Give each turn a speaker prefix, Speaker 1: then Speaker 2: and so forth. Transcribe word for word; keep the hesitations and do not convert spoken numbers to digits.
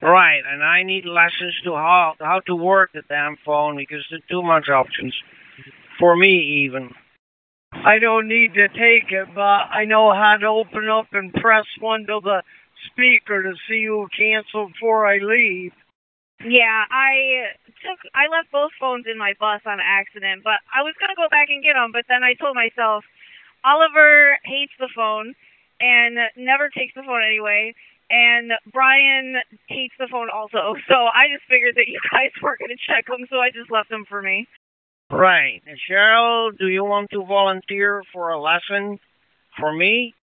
Speaker 1: Right, and I need lessons to how how to work the damn phone because there's too much options for me even.
Speaker 2: I don't need to take it, but I know how to open up and press one to the speaker to see who canceled before I leave.
Speaker 3: Yeah, I took I left both phones in my bus on accident, but I was gonna go back and get them, but then I told myself Oliver hates the phone and never takes the phone anyway, and Brian hates the phone also. So I just figured that you guys weren't gonna check them, so I just left them for me.
Speaker 1: Right, and Cheryl, do you want to volunteer for a lesson for me?